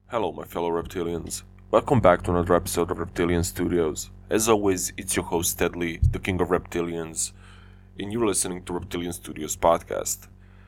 Hello, my fellow reptilians. Welcome back to another episode of Reptilian Studios. As always, it's your host, Tedley, the King of Reptilians, and you're listening to Reptilian Studios podcast.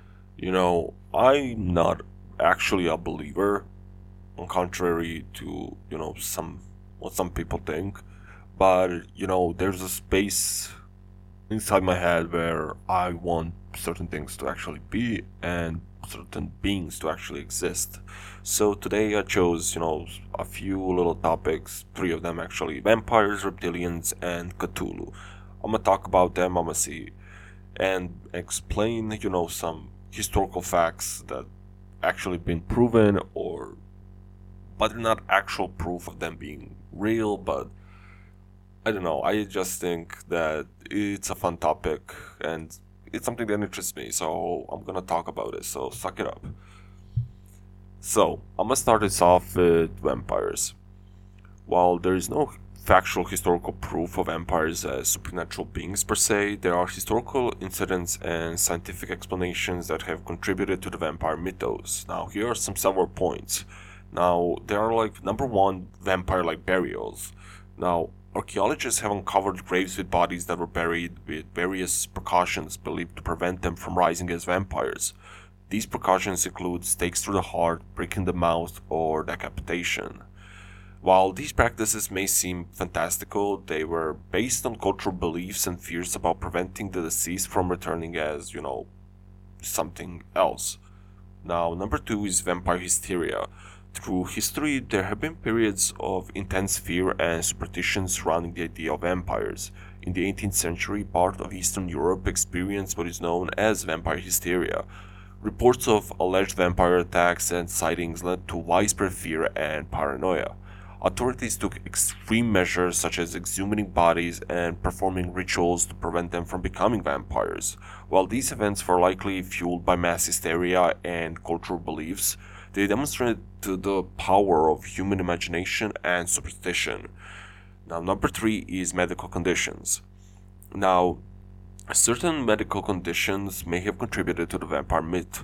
I'm not actually a believer, on contrary to, what some people think, but, there's a space inside my head where I want certain things to actually be and certain beings to actually exist. So today I chose, a few little topics, three of them actually: vampires, reptilians, and Cthulhu. I'm gonna talk about them, I'm gonna see and explain, some historical facts that actually been proven or but they're not actual proof of them being real, but I don't know. I just think that it's a fun topic and it's something that interests me, so I'm gonna talk about it. So suck it up. So I'm gonna start this off with vampires. While there is no factual historical proof of vampires as supernatural beings per se, there are historical incidents and scientific explanations that have contributed to the vampire mythos. Now, here are some several points. Now, there are like number one, vampire like burials. Now, archaeologists have uncovered graves with bodies that were buried with various precautions believed to prevent them from rising as vampires. These precautions include stakes through the heart, breaking the mouth, or decapitation. While these practices may seem fantastical, they were based on cultural beliefs and fears about preventing the deceased from returning as, something else. Now, number two is vampire hysteria. Through history, there have been periods of intense fear and superstition surrounding the idea of vampires. In the 18th century, part of Eastern Europe experienced what is known as vampire hysteria. Reports of alleged vampire attacks and sightings led to widespread fear and paranoia. Authorities took extreme measures such as exhuming bodies and performing rituals to prevent them from becoming vampires. While these events were likely fueled by mass hysteria and cultural beliefs, they demonstrated the power of human imagination and superstition. Now, number three is medical conditions. Now, certain medical conditions may have contributed to the vampire myth.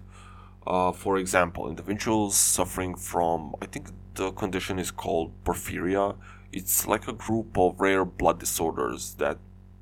For example, individuals suffering from, I think the condition is called porphyria. It's like a group of rare blood disorders that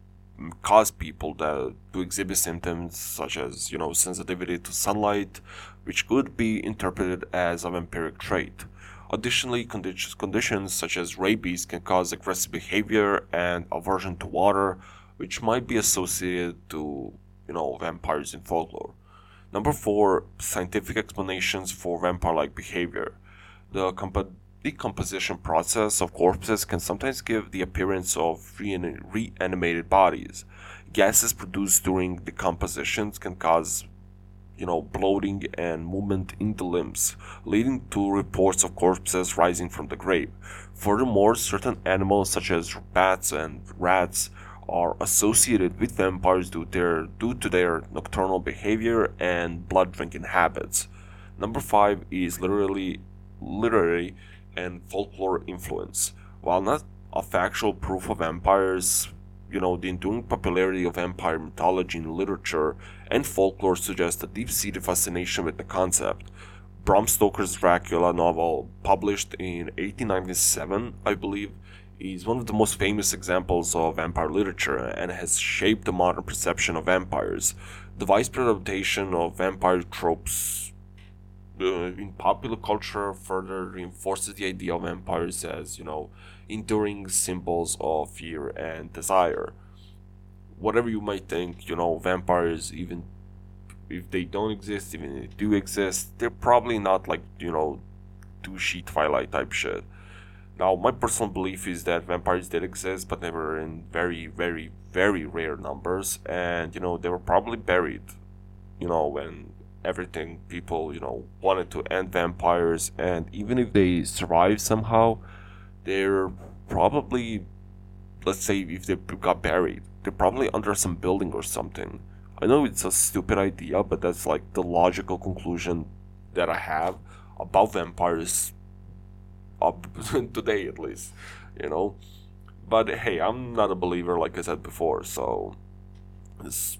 cause people to exhibit symptoms such as, sensitivity to sunlight, which could be interpreted as a vampiric trait. Additionally, conditions such as rabies can cause aggressive behavior and aversion to water, which might be associated to, vampires in folklore. Number four, scientific explanations for vampire-like behavior. The decomposition process of corpses can sometimes give the appearance of reanimated bodies. Gases produced during decompositions can cause, bloating and movement in the limbs, leading to reports of corpses rising from the grave. Furthermore, certain animals such as bats and rats are associated with vampires due to their nocturnal behavior and blood drinking habits. Number five is literary and folklore influence. While not a factual proof of vampires, the enduring popularity of vampire mythology in literature and folklore suggests a deep-seated fascination with the concept. Bram Stoker's Dracula novel, published in 1897, I believe, is one of the most famous examples of vampire literature and has shaped the modern perception of vampires. The widespread adaptation of vampire tropes in popular culture further reinforces the idea of vampires as, enduring symbols of fear and desire. Whatever you might think, vampires, even if they don't exist, even if they do exist, they're probably not like, douchey Twilight type shit. Now, my personal belief is that vampires did exist, but they were in very, very, very rare numbers, and they were probably buried. When everything people wanted to end vampires, and even if they survived somehow, they're probably, let's say, if they got buried, they're probably under some building or something. I know it's a stupid idea, but that's like the logical conclusion that I have about vampires up today at least, you know. But hey, I'm not a believer like I said before, so this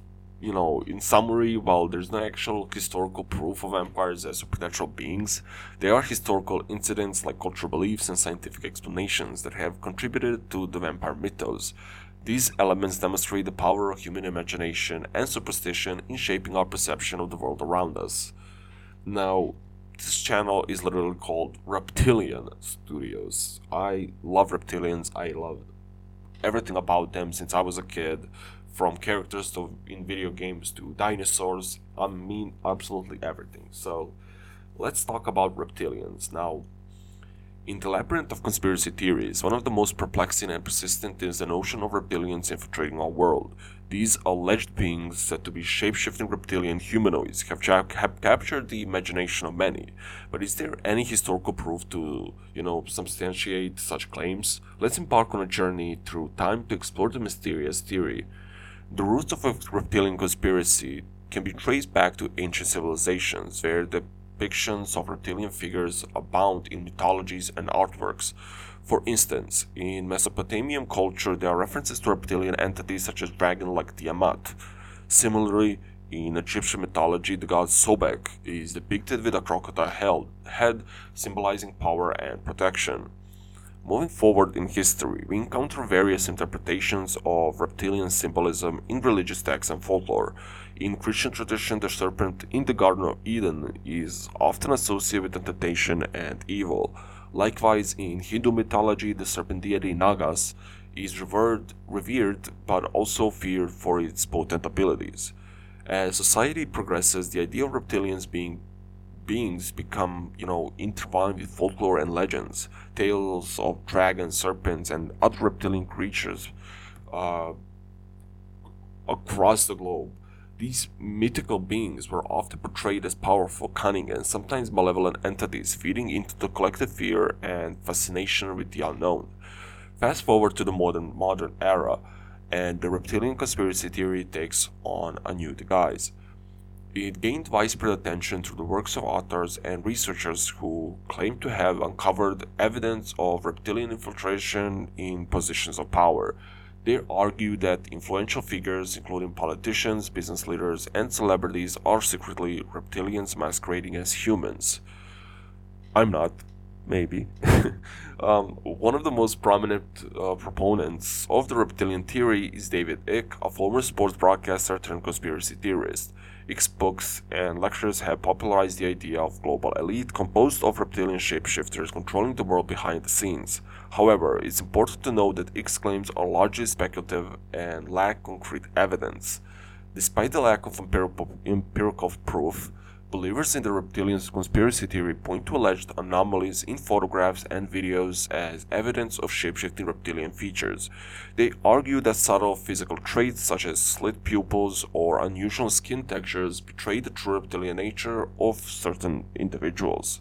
In summary, while there's no actual historical proof of vampires as supernatural beings, there are historical incidents like cultural beliefs and scientific explanations that have contributed to the vampire mythos. These elements demonstrate the power of human imagination and superstition in shaping our perception of the world around us. Now, this channel is literally called Reptilian Studios. I love reptilians. I love everything about them since I was a kid, from characters to in video games to dinosaurs. I mean, absolutely everything. So, let's talk about reptilians. Now, in the labyrinth of conspiracy theories, one of the most perplexing and persistent is the notion of reptilians infiltrating our world. These alleged beings, said to be shape-shifting reptilian humanoids, have captured the imagination of many. But is there any historical proof to, substantiate such claims? Let's embark on a journey through time to explore the mysterious theory. The roots of a reptilian conspiracy can be traced back to ancient civilizations, where depictions of reptilian figures abound in mythologies and artworks. For instance, in Mesopotamian culture, there are references to reptilian entities such as dragon like Tiamat. Similarly, in Egyptian mythology, the god Sobek is depicted with a crocodile head, symbolizing power and protection. Moving forward in history, we encounter various interpretations of reptilian symbolism in religious texts and folklore. In Christian tradition, the serpent in the Garden of Eden is often associated with temptation and evil. Likewise, in Hindu mythology, the serpent deity Nagas is revered but also feared for its potent abilities. As society progresses, the idea of reptilians beings become, intertwined with folklore and legends. Tales of dragons, serpents, and other reptilian creatures uh, across the globe. These mythical beings were often portrayed as powerful, cunning, and sometimes malevolent entities, feeding into the collective fear and fascination with the unknown. Fast forward to the modern era, and the reptilian conspiracy theory takes on a new guise. It gained widespread attention through the works of authors and researchers who claim to have uncovered evidence of reptilian infiltration in positions of power. They argue that influential figures, including politicians, business leaders, and celebrities, are secretly reptilians masquerading as humans. I'm not. Maybe. One of the most prominent proponents of the reptilian theory is David Icke, a former sports broadcaster turned conspiracy theorist. Icke's books and lectures have popularized the idea of global elite composed of reptilian shapeshifters controlling the world behind the scenes. However, it's important to note that Icke's claims are largely speculative and lack concrete evidence. Despite the lack of empirical proof, believers in the reptilian conspiracy theory point to alleged anomalies in photographs and videos as evidence of shapeshifting reptilian features. They argue that subtle physical traits such as slit pupils or unusual skin textures betray the true reptilian nature of certain individuals.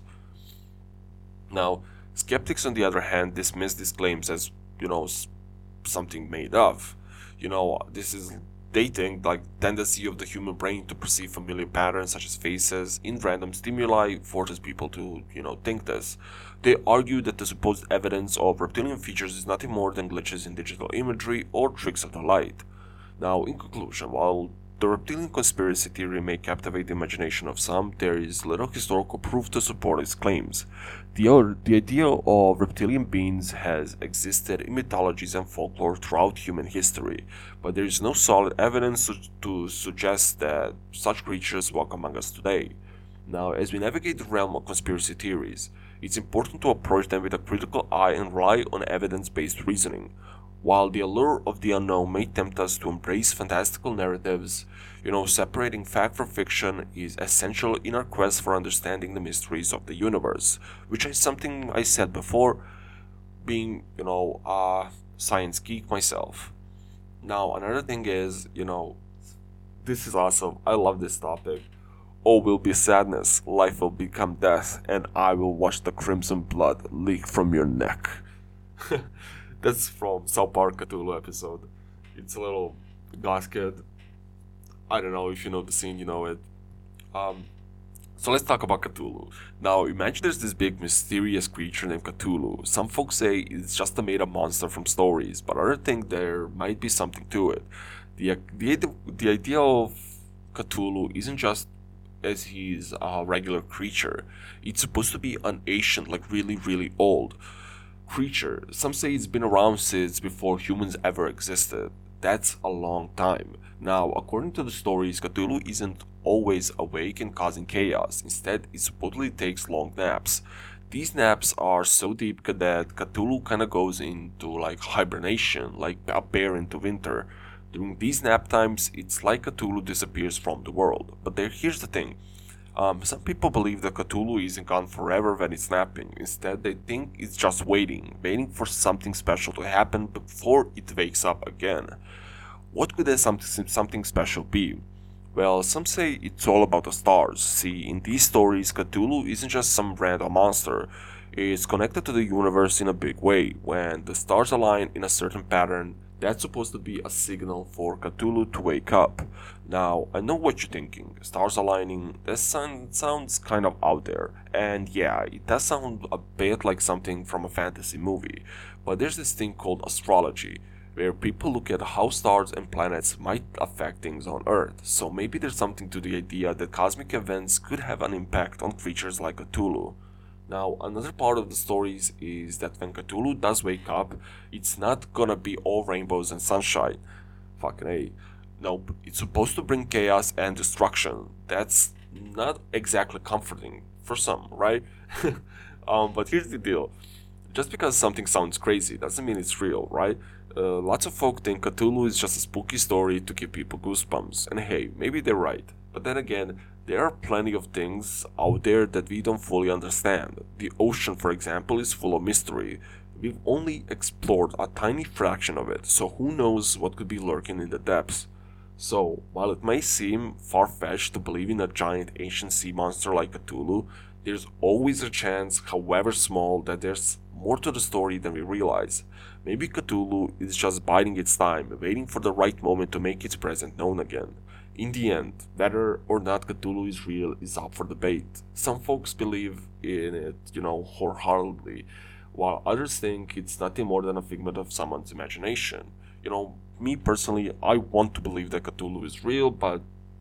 Now, skeptics on the other hand dismiss these claims as, something made up. This is They think like tendency of the human brain to perceive familiar patterns such as faces in random stimuli forces people to, think this. They argue that the supposed evidence of reptilian features is nothing more than glitches in digital imagery or tricks of the light. Now, in conclusion, while the reptilian conspiracy theory may captivate the imagination of some, there is little historical proof to support its claims. The idea of reptilian beings has existed in mythologies and folklore throughout human history, but there is no solid evidence to suggest that such creatures walk among us today. Now, as we navigate the realm of conspiracy theories, it's important to approach them with a critical eye and rely on evidence-based reasoning. While the allure of the unknown may tempt us to embrace fantastical narratives, separating fact from fiction is essential in our quest for understanding the mysteries of the universe, which is something I said before, being, a science geek myself. Now, another thing is, this is awesome. I love this topic. All will be sadness, life will become death, and I will watch the crimson blood leak from your neck. That's from South Park Cthulhu episode. It's a little goth kid. I don't know if you know the scene, you know it. So let's talk about Cthulhu. Now, imagine there's this big mysterious creature named Cthulhu. Some folks say it's just a made-up monster from stories, but others think there might be something to it. The idea of Cthulhu isn't just as he's a regular creature. It's supposed to be an ancient, like really, really old creature. Some say it's been around since before humans ever existed. That's a long time. Now, according to the stories, Cthulhu isn't always awake and causing chaos. Instead, it supposedly takes long naps. These naps are so deep that Cthulhu kinda goes into like hibernation, like a bear into winter. During these nap times, it's like Cthulhu disappears from the world. But here's the thing. Some people believe that Cthulhu isn't gone forever when it's napping. Instead, they think it's just waiting for something special to happen before it wakes up again. What could that something special be? Well, some say it's all about the stars. See, in these stories, Cthulhu isn't just some random monster. It's connected to the universe in a big way. When the stars align in a certain pattern, that's supposed to be a signal for Cthulhu to wake up. Now, I know what you're thinking. Stars aligning, that sounds kind of out there. And yeah, it does sound a bit like something from a fantasy movie. But there's this thing called astrology, where people look at how stars and planets might affect things on Earth. So maybe there's something to the idea that cosmic events could have an impact on creatures like Cthulhu. Now, another part of the stories is that when Cthulhu does wake up, it's not gonna be all rainbows and sunshine. Fucking A. Nope, it's supposed to bring chaos and destruction. That's not exactly comforting for some, right? But here's the deal. Just because something sounds crazy doesn't mean it's real, right? Lots of folk think Cthulhu is just a spooky story to give people goosebumps, and hey, maybe they're right. But then again, there are plenty of things out there that we don't fully understand. The ocean, for example, is full of mystery. We've only explored a tiny fraction of it, so who knows what could be lurking in the depths. So, while it may seem far-fetched to believe in a giant ancient sea monster like Cthulhu, there's always a chance, however small, that there's more to the story than we realize. Maybe Cthulhu is just biding its time, waiting for the right moment to make its presence known again. In the end, whether or not Cthulhu is real is up for debate. Some folks believe in it, wholeheartedly, while others think it's nothing more than a figment of someone's imagination. Me personally, I want to believe that Cthulhu is real, but,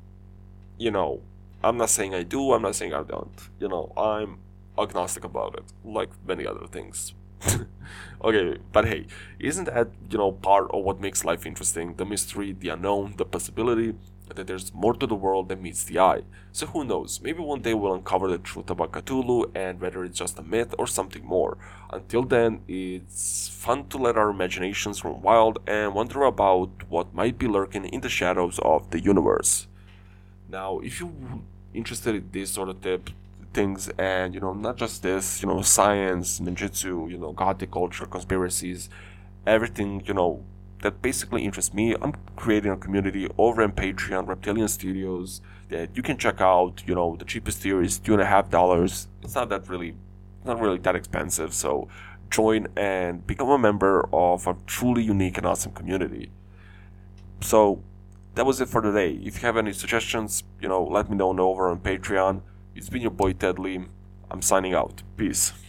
I'm not saying I do, I'm not saying I don't. I'm agnostic about it, like many other things. Okay, but hey, isn't that, part of what makes life interesting? The mystery, the unknown, the possibility that there's more to the world than meets the eye. So who knows, maybe one day we'll uncover the truth about Cthulhu and whether it's just a myth or something more. Until then, it's fun to let our imaginations run wild and wonder about what might be lurking in the shadows of the universe. Now, if you're interested in this sort of things and not just this, science, ninjutsu, gothic culture, conspiracies, everything, that basically interests me, I'm creating a community over on Patreon, Reptilian Studios, that you can check out. The cheapest tier is $2.50. It's not really that expensive, so join and become a member of a truly unique and awesome community. So that was it for today. If you have any suggestions, let me know over on Patreon. It's been your boy Ted Lee. I'm signing out. Peace.